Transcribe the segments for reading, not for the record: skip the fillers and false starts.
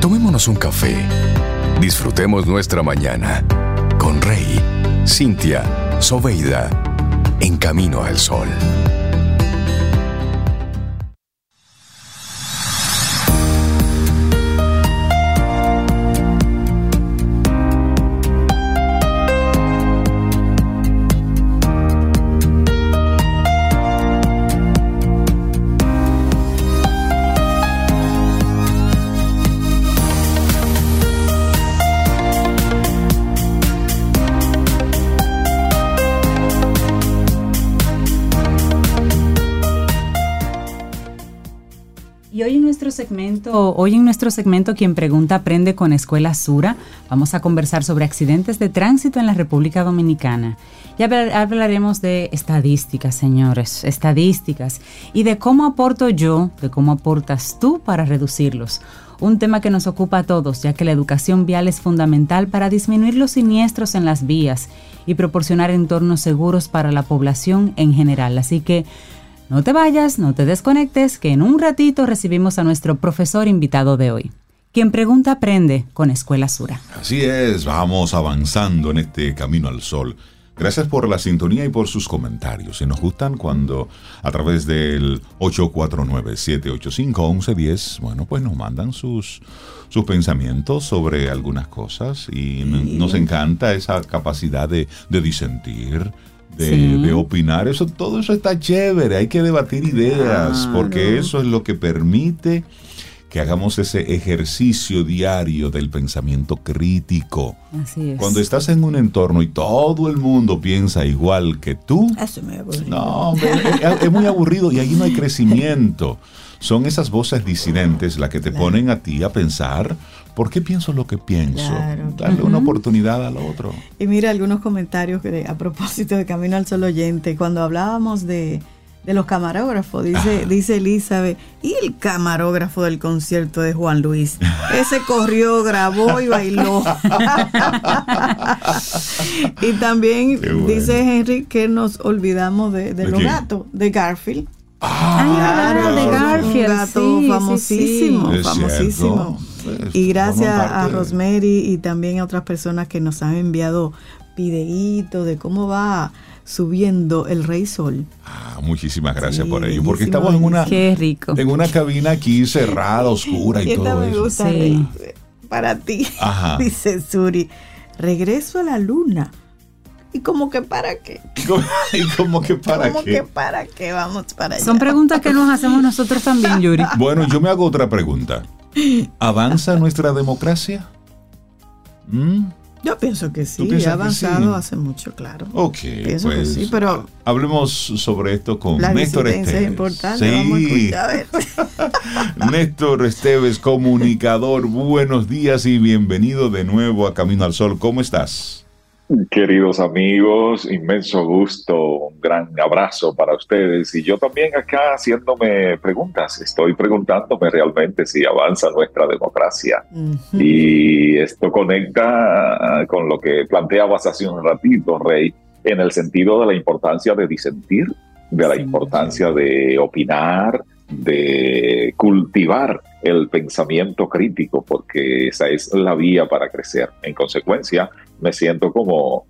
Tomémonos un café. Disfrutemos nuestra mañana con Rey, Cintia, Soveida, en Camino al Sol. Hoy en nuestro segmento Quien Pregunta Aprende con Escuela Sura, vamos a conversar sobre accidentes de tránsito en la República Dominicana. Y hablaremos de estadísticas, señores, estadísticas, y de cómo aporto yo, de cómo aportas tú para reducirlos. Un tema que nos ocupa a todos, ya que la educación vial es fundamental para disminuir los siniestros en las vías y proporcionar entornos seguros para la población en general. Así que no te vayas, no te desconectes, que en un ratito recibimos a nuestro profesor invitado de hoy. Quien Pregunta Aprende con Escuela Sura. Así es, vamos avanzando en este camino al sol. Gracias por la sintonía y por sus comentarios. Y nos gustan cuando a través del 849-785-1110, bueno, pues nos mandan sus pensamientos sobre algunas cosas y nos encanta esa capacidad de disentir, de opinar. Todo eso está chévere, hay que debatir ideas, porque eso es lo que permite que hagamos ese ejercicio diario del pensamiento crítico. Así es. Cuando estás en un entorno y todo el mundo piensa igual que tú, eso me aburre. No, es muy aburrido y ahí no hay crecimiento. Son esas voces disidentes las que te ponen a ti a pensar, ¿por qué pienso lo que pienso? Claro. Darle una oportunidad al otro. Y mira algunos comentarios a propósito de Camino al Sol oyente, cuando hablábamos de los camarógrafos, dice Elizabeth, y el camarógrafo del concierto de Juan Luis, ese corrió, grabó y bailó. Y también dice Henry que nos olvidamos de los gatos, de Garfield. De Garfield, un gato famosísimo, sí. famosísimo. Y gracias a Rosemary y también a otras personas que nos han enviado videitos de cómo va subiendo el Rey Sol. Muchísimas gracias por ello, porque estamos en una cabina aquí cerrada, oscura y todo me eso. Gusta, Rey, para ti. Ajá. Dice Suri, regreso a la luna. ¿Y como que para qué? ¿Y como que para qué? ¿Cómo que para qué? Vamos para allá. Son preguntas que nos hacemos nosotros también, Yuri. Bueno, yo me hago otra pregunta. ¿Avanza nuestra democracia? Yo pienso que sí, ha avanzado hace mucho, claro. Ok, pienso que sí, pero hablemos sobre esto con la Néstor disidencia Esteves. Es importante, sí. vamos a escuchar, a ver. Néstor Esteves, comunicador, buenos días y bienvenido de nuevo a Camino al Sol. ¿Cómo estás? Queridos amigos, inmenso gusto, un gran abrazo para ustedes y yo también acá haciéndome preguntas, estoy preguntándome realmente si avanza nuestra democracia. Y esto conecta con lo que planteabas hace un ratito, Rey, en el sentido de la importancia de disentir, de la importancia de opinar, de cultivar el pensamiento crítico, porque esa es la vía para crecer. En consecuencia, me siento como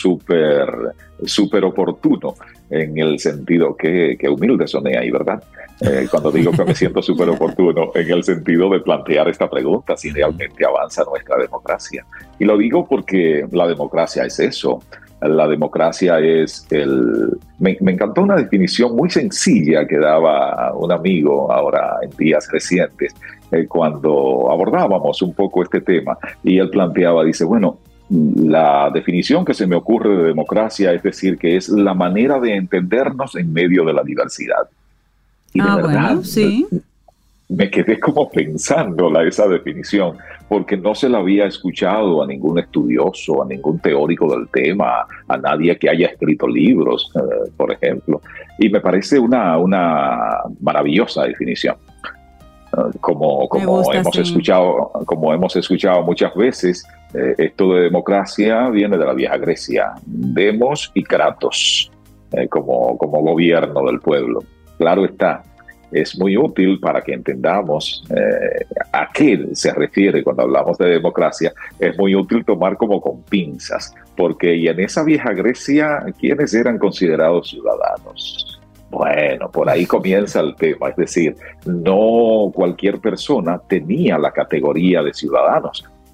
súper oportuno en el sentido que humilde soné ahí, ¿verdad? Cuando digo que me siento súper oportuno en el sentido de plantear esta pregunta, si realmente avanza nuestra democracia. Y lo digo porque la democracia es eso. La democracia es Me encantó una definición muy sencilla que daba un amigo ahora en días recientes, cuando abordábamos un poco este tema, y él planteaba, dice, bueno, la definición que se me ocurre de democracia es decir que es la manera de entendernos en medio de la diversidad. Y de verdad, bueno, sí. Me quedé como pensando esa definición, porque no se la había escuchado a ningún estudioso, a ningún teórico del tema, a nadie que haya escrito libros, por ejemplo. Y me parece una maravillosa definición. Como hemos escuchado muchas veces, esto de democracia viene de la vieja Grecia, demos y kratos, como gobierno del pueblo. Claro está, es muy útil para que entendamos a qué se refiere cuando hablamos de democracia. Es muy útil tomar como con pinzas, porque y en esa vieja Grecia, ¿quiénes eran considerados ciudadanos? Bueno, por ahí comienza el tema, es decir, no cualquier persona tenía la categoría de ciudadano,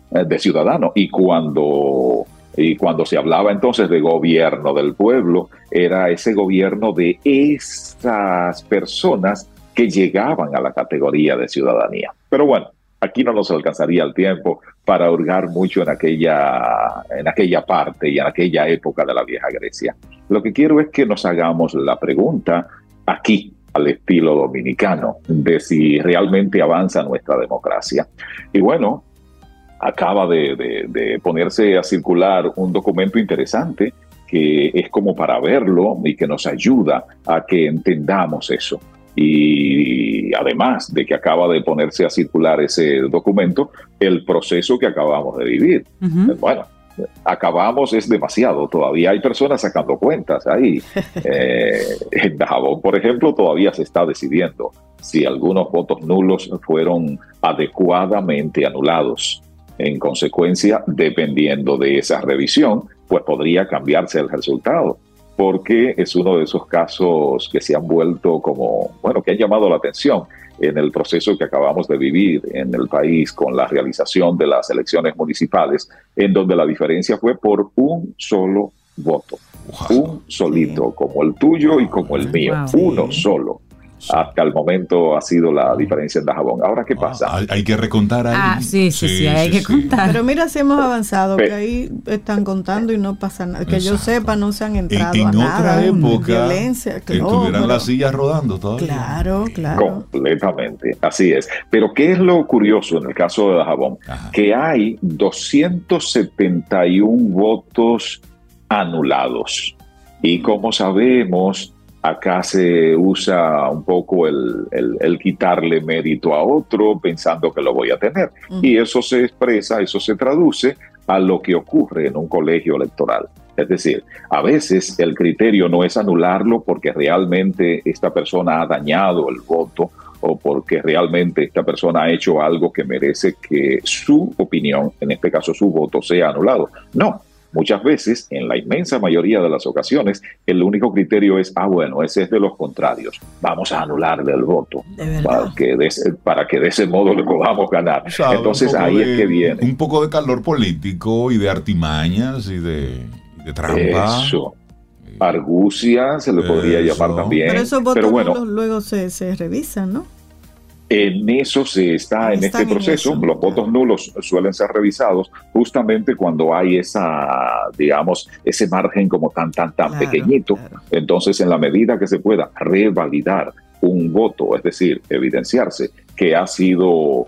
y cuando se hablaba entonces de gobierno del pueblo, era ese gobierno de esas personas que llegaban a la categoría de ciudadanía. Pero bueno, aquí no nos alcanzaría el tiempo para hurgar mucho en aquella parte y en aquella época de la vieja Grecia. Lo que quiero es que nos hagamos la pregunta aquí, al estilo dominicano, de si realmente avanza nuestra democracia. Y bueno, acaba de ponerse a circular un documento interesante que es como para verlo y que nos ayuda a que entendamos eso. Y además de que acaba de ponerse a circular ese documento, el proceso que acabamos de vivir. Bueno, acabamos es demasiado, todavía hay personas sacando cuentas ahí. En Dajabón, por ejemplo, todavía se está decidiendo si algunos votos nulos fueron adecuadamente anulados. En consecuencia, dependiendo de esa revisión, pues podría cambiarse el resultado, porque es uno de esos casos que se han vuelto que han llamado la atención en el proceso que acabamos de vivir en el país con la realización de las elecciones municipales, en donde la diferencia fue por un solo voto. Un solito, como el tuyo y como el mío. Uno solo. Hasta el momento ha sido la diferencia en Dajabón. Ahora, ¿qué pasa? Hay que recontar ahí. Sí, hay que contar. Pero mira si hemos avanzado, que ahí están contando y no pasa nada. Que yo sepa, no se han entrado a nada. En otra época, violencia, estuvieran las sillas rodando todavía. Claro. Completamente, así es. Pero ¿qué es lo curioso en el caso de Dajabón? Que hay 271 votos anulados. Y como sabemos, acá se usa un poco el quitarle mérito a otro pensando que lo voy a tener. Y eso se expresa, eso se traduce a lo que ocurre en un colegio electoral. Es decir, a veces el criterio no es anularlo porque realmente esta persona ha dañado el voto o porque realmente esta persona ha hecho algo que merece que su opinión, en este caso su voto, sea anulado. No. Muchas veces, en la inmensa mayoría de las ocasiones, el único criterio es, ese es de los contrarios, vamos a anularle el voto para que de ese modo le podamos ganar. Entonces ahí es que viene. Un poco de calor político y de artimañas y de trampa. Eso. Argucia se le podría llamar también. Pero esos votos luego se revisan, ¿no? En eso se está en este proceso. Los votos nulos suelen ser revisados justamente cuando hay ese margen como tan pequeñito. Claro. Entonces, en la medida que se pueda revalidar un voto, es decir, evidenciarse que ha sido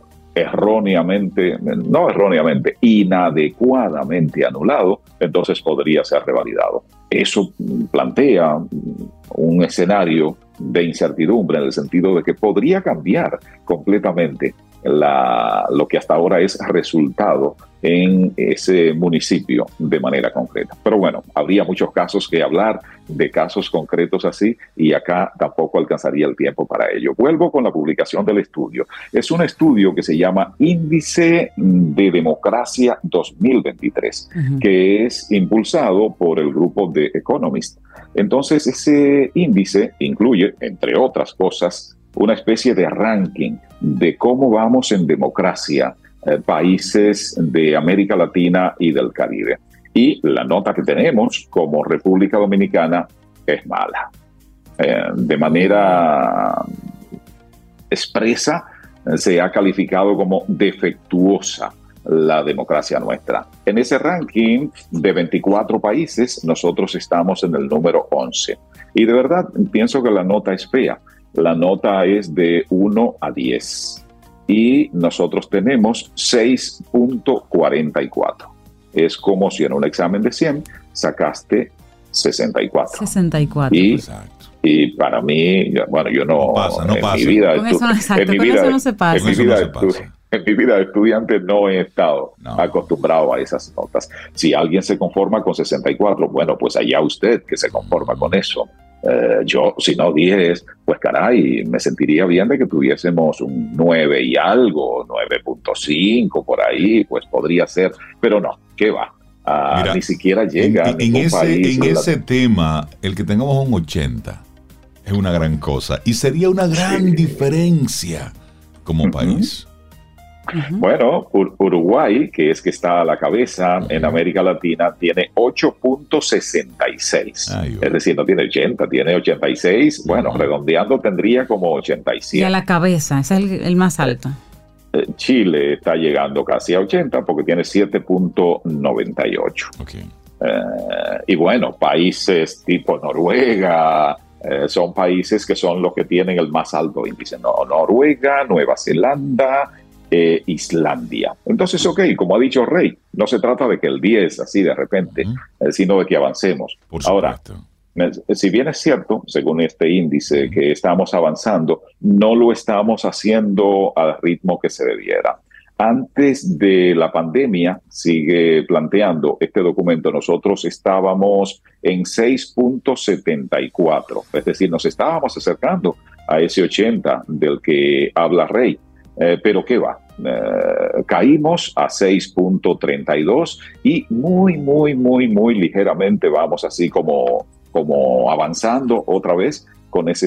inadecuadamente anulado, entonces podría ser revalidado. Eso plantea un escenario de incertidumbre en el sentido de que podría cambiar completamente lo que hasta ahora es resultado en ese municipio de manera concreta. Pero bueno, habría muchos casos que hablar, de casos concretos así, y acá tampoco alcanzaría el tiempo para ello. Vuelvo con la publicación del estudio. Es un estudio que se llama Índice de Democracia 2023, que es impulsado por el grupo The Economist. Entonces, ese índice incluye, entre otras cosas, una especie de ranking de cómo vamos en democracia países de América Latina y del Caribe. Y la nota que tenemos como República Dominicana es mala. De manera expresa se ha calificado como defectuosa la democracia nuestra. En ese ranking de 24 países, nosotros estamos en el número 11. Y de verdad pienso que la nota es fea. La nota es de 1 a 10 y nosotros tenemos 6.44. Es como si en un examen de 100 sacaste 64. 64. Exacto. Y para mí, yo no pasa. Con eso no se pasa. En mi vida de estudiante no he estado acostumbrado a esas notas. Si alguien se conforma con 64, bueno, pues allá usted que se conforma con eso. Yo, si no 10, pues caray, me sentiría bien de que tuviésemos un 9 y algo, 9.5 por ahí, pues podría ser, pero no, ¿qué va? Mira, ni siquiera llega a ningún país. En ese tema, el que tengamos un 80 es una gran cosa y sería una gran diferencia como país. Bueno, Uruguay, que es que está a la cabeza en América Latina, tiene 8.66. Es decir, no tiene 80, tiene 86. Bueno, redondeando tendría como 87. Y a la cabeza, ese es el más alto. Chile está llegando casi a 80 porque tiene 7.98. Okay. Y bueno, países tipo Noruega son países que son los que tienen el más alto índice. Noruega, Nueva Zelanda, Islandia. Entonces, ok, como ha dicho Rey, no se trata de que el 10 así de repente, sino de que avancemos. Ahora, si bien es cierto, según este índice, que estamos avanzando, no lo estamos haciendo al ritmo que se debiera. Antes de la pandemia, sigue planteando este documento, nosotros estábamos en 6.74, es decir, nos estábamos acercando a ese 80 del que habla Rey. Pero ¿qué va? Caímos a 6.32 y muy ligeramente vamos así como avanzando otra vez con ese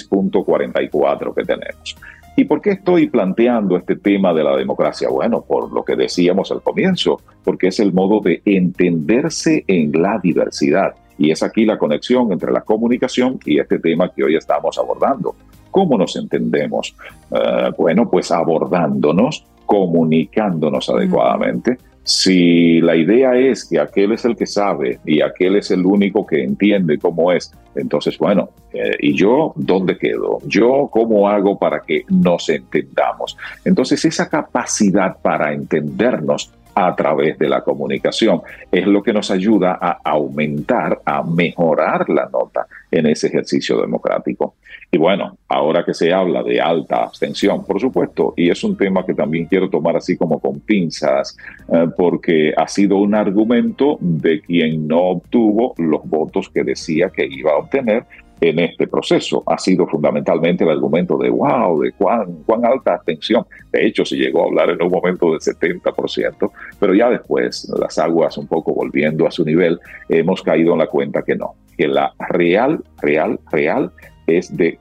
6.44 que tenemos. ¿Y por qué estoy planteando este tema de la democracia? Bueno, por lo que decíamos al comienzo, porque es el modo de entenderse en la diversidad. Y es aquí la conexión entre la comunicación y este tema que hoy estamos abordando. ¿Cómo nos entendemos? Bueno, pues abordándonos, comunicándonos adecuadamente. Si la idea es que aquel es el que sabe y aquel es el único que entiende cómo es, entonces, bueno, ¿y yo dónde quedo? ¿Yo cómo hago para que nos entendamos? Entonces, esa capacidad para entendernos a través de la comunicación es lo que nos ayuda a aumentar, a mejorar la nota en ese ejercicio democrático. Y bueno, ahora que se habla de alta abstención, por supuesto, y es un tema que también quiero tomar así como con pinzas, porque ha sido un argumento de quien no obtuvo los votos que decía que iba a obtener en este proceso. Ha sido fundamentalmente el argumento de wow, de cuán alta abstención. De hecho, se llegó a hablar en un momento de 70%, pero ya después, las aguas un poco volviendo a su nivel, hemos caído en la cuenta que no, que la real es de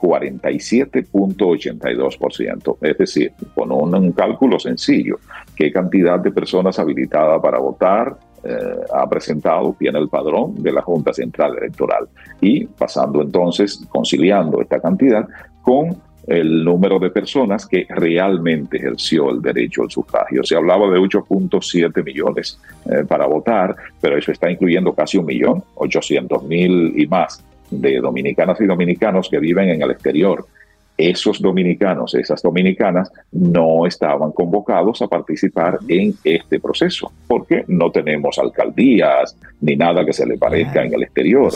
47.82%. Es decir, con un cálculo sencillo, ¿qué cantidad de personas habilitadas para votar ha presentado, tiene el padrón de la Junta Central Electoral? Y pasando entonces, conciliando esta cantidad con el número de personas que realmente ejerció el derecho al sufragio. Se hablaba de 8.7 millones para votar, pero eso está incluyendo casi 1.800.000 y más de dominicanas y dominicanos que viven en el exterior. Esos dominicanos, esas dominicanas, no estaban convocados a participar en este proceso, porque no tenemos alcaldías ni nada que se le parezca en el exterior.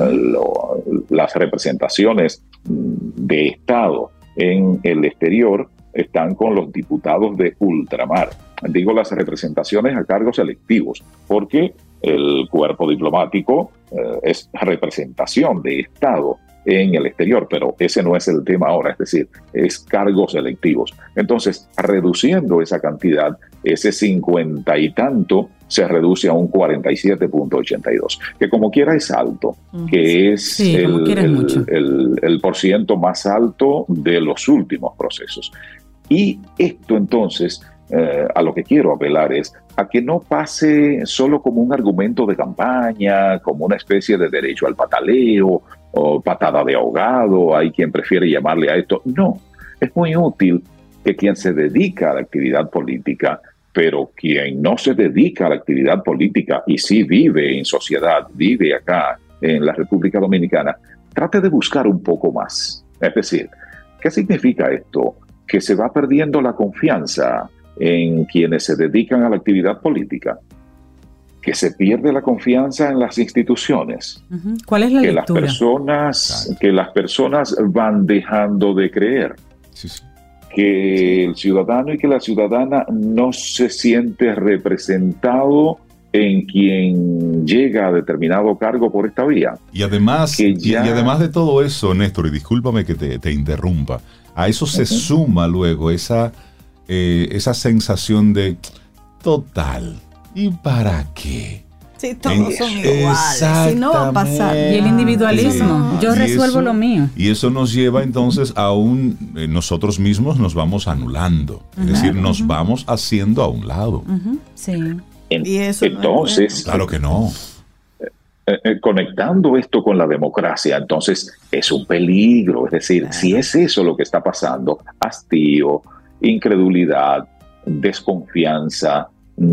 Las representaciones de Estado en el exterior están con los diputados de ultramar. Digo las representaciones a cargos electivos, porque el cuerpo diplomático es representación de Estado en el exterior, pero ese no es el tema ahora, es decir, es cargos electivos. Entonces, reduciendo esa cantidad, ese 50 y tanto se reduce a un 47.82, que como quiera es alto, que es el porciento más alto de los últimos procesos. Y esto entonces, a lo que quiero apelar es a que no pase solo como un argumento de campaña, como una especie de derecho al pataleo o patada de ahogado, hay quien prefiere llamarle a esto. No, es muy útil que quien se dedica a la actividad política, pero quien no se dedica a la actividad política y sí vive en sociedad, vive acá en la República Dominicana, trate de buscar un poco más. Es decir, ¿qué significa esto? Que se va perdiendo la confianza en quienes se dedican a la actividad política, que se pierde la confianza en las instituciones. ¿Cuál es la que lectura? Las personas van dejando de creer. Sí. Que el ciudadano y que la ciudadana no se siente representado en quien llega a determinado cargo por esta vía. Y además, y además de todo eso, Néstor, y discúlpame que te interrumpa, a eso se suma luego esa sensación de total, ¿y para qué? Sí, todos son iguales, si no va a pasar. Y el individualismo, yo resuelvo lo mío. Y eso nos lleva entonces a nosotros mismos nos vamos anulando, es decir, nos vamos haciendo a un lado. Sí. Y eso entonces, claro que no. Conectando esto con la democracia, entonces es un peligro. Es decir, si es eso lo que está pasando, hastío, incredulidad, desconfianza,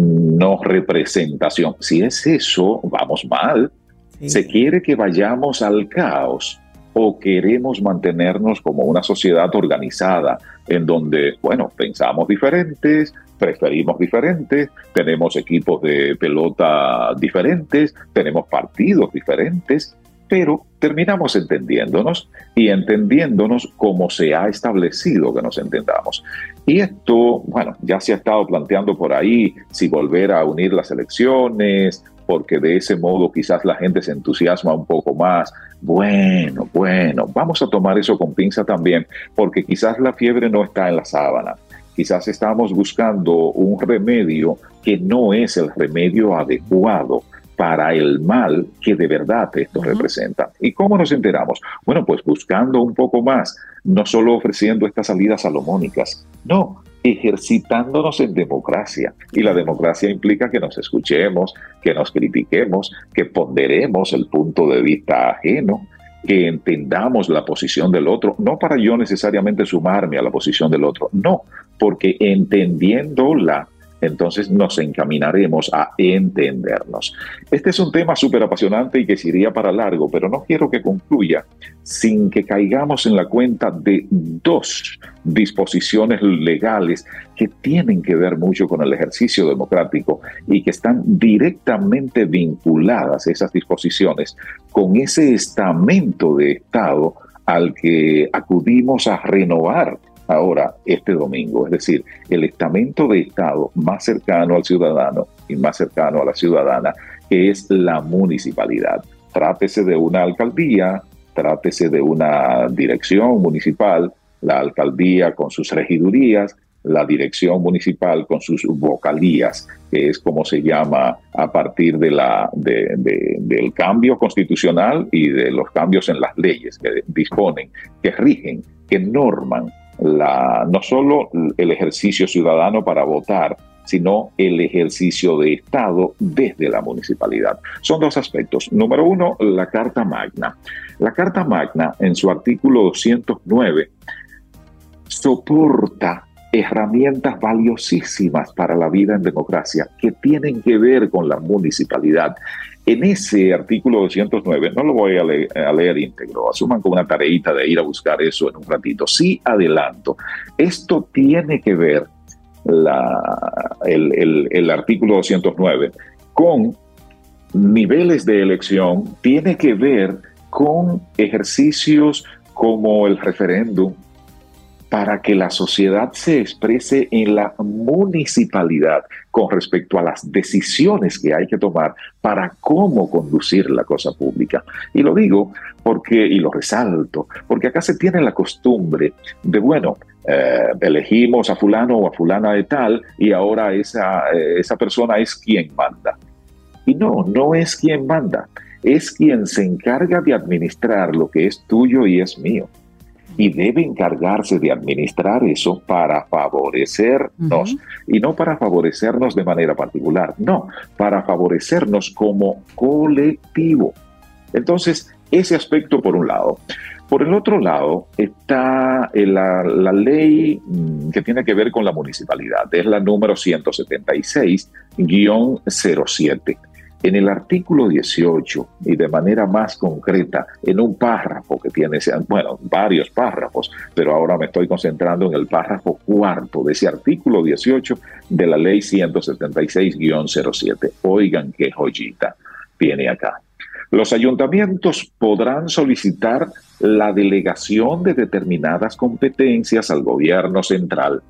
no representación, si es eso, vamos mal. Sí. ¿Se quiere que vayamos al caos o queremos mantenernos como una sociedad organizada en donde, bueno, pensamos diferentes, preferimos diferentes, tenemos equipos de pelota diferentes, tenemos partidos diferentes, pero terminamos entendiéndonos y entendiéndonos como se ha establecido que nos entendamos? Y esto, bueno, ya se ha estado planteando por ahí si volver a unir las elecciones, porque de ese modo quizás la gente se entusiasma un poco más. Bueno, vamos a tomar eso con pinza también, porque quizás la fiebre no está en la sábana. Quizás estamos buscando un remedio que no es el remedio adecuado para el mal que de verdad esto representa. ¿Y cómo nos enteramos? Bueno, pues buscando un poco más, no solo ofreciendo estas salidas salomónicas, no, ejercitándonos en democracia. Y la democracia implica que nos escuchemos, que nos critiquemos, que ponderemos el punto de vista ajeno, que entendamos la posición del otro, no para yo necesariamente sumarme a la posición del otro, no, porque entendiéndola, entonces nos encaminaremos a entendernos. Este es un tema súper apasionante y que se iría para largo, pero no quiero que concluya sin que caigamos en la cuenta de dos disposiciones legales que tienen que ver mucho con el ejercicio democrático y que están directamente vinculadas, esas disposiciones, con ese estamento de Estado al que acudimos a renovar ahora este domingo, es decir, el estamento de Estado más cercano al ciudadano y más cercano a la ciudadana, que es la municipalidad. Trátese de una alcaldía, trátese de una dirección municipal, la alcaldía con sus regidurías, la dirección municipal con sus vocalías, que es como se llama a partir de del cambio constitucional y de los cambios en las leyes que disponen, que rigen, que norman no solo el ejercicio ciudadano para votar, sino el ejercicio de Estado desde la municipalidad. Son dos aspectos. Número uno, la Carta Magna. La Carta Magna, en su artículo 209, soporta herramientas valiosísimas para la vida en democracia que tienen que ver con la municipalidad. En ese artículo 209, no lo voy a leer íntegro, asuman como una tareita de ir a buscar eso en un ratito. Sí, adelanto. Esto tiene que ver, el artículo 209, con niveles de elección, tiene que ver con ejercicios como el referéndum, para que la sociedad se exprese en la municipalidad con respecto a las decisiones que hay que tomar para cómo conducir la cosa pública. Y lo digo y lo resalto, porque acá se tiene la costumbre de, elegimos a fulano o a fulana de tal y ahora esa persona es quien manda. Y no es quien manda, es quien se encarga de administrar lo que es tuyo y es mío. Y debe encargarse de administrar eso para favorecernos, y no para favorecernos de manera particular, no, para favorecernos como colectivo. Entonces, ese aspecto por un lado. Por el otro lado está la ley que tiene que ver con la municipalidad, es la número 176-07. En el artículo 18, y de manera más concreta, en un párrafo que tiene, varios párrafos, pero ahora me estoy concentrando en el párrafo cuarto de ese artículo 18 de la ley 176-07. Oigan qué joyita tiene acá. Los ayuntamientos podrán solicitar la delegación de determinadas competencias al gobierno central,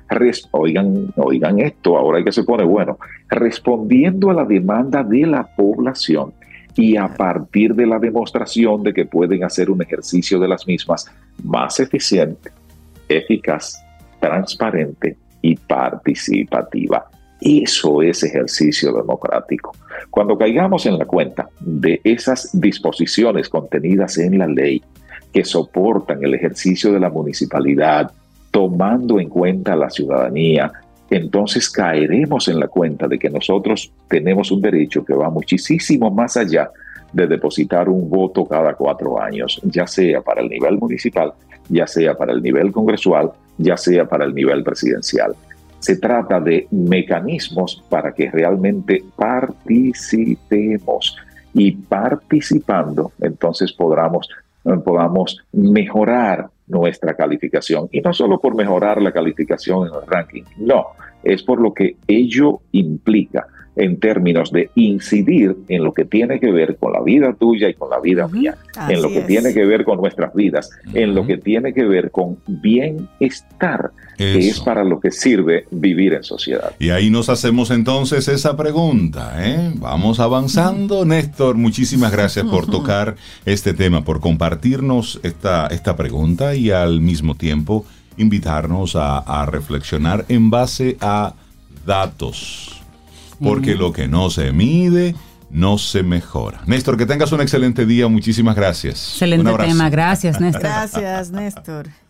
oigan esto, ahora hay que se pone bueno, respondiendo a la demanda de la población y a partir de la demostración de que pueden hacer un ejercicio de las mismas más eficiente, eficaz, transparente y participativa. Eso es ejercicio democrático. Cuando caigamos en la cuenta de esas disposiciones contenidas en la ley que soportan el ejercicio de la municipalidad, tomando en cuenta a la ciudadanía, entonces caeremos en la cuenta de que nosotros tenemos un derecho que va muchísimo más allá de depositar un voto cada 4 años, ya sea para el nivel municipal, ya sea para el nivel congresual, ya sea para el nivel presidencial. Se trata de mecanismos para que realmente participemos y participando, entonces podamos mejorar nuestra calificación. Y no solo por mejorar la calificación en el ranking, no, es por lo que ello implica en términos de incidir en lo que tiene que ver con la vida tuya y con la vida mía, en lo que tiene que ver con nuestras vidas, en lo que tiene que ver con bienestar, que es para lo que sirve vivir en sociedad. Y ahí nos hacemos entonces esa pregunta, ¿eh? Vamos avanzando. Néstor, muchísimas gracias por tocar este tema, por compartirnos esta pregunta y al mismo tiempo invitarnos a reflexionar en base a datos. Porque lo que no se mide, no se mejora. Néstor, que tengas un excelente día. Muchísimas gracias. Excelente tema. Gracias, Néstor. Gracias, Néstor.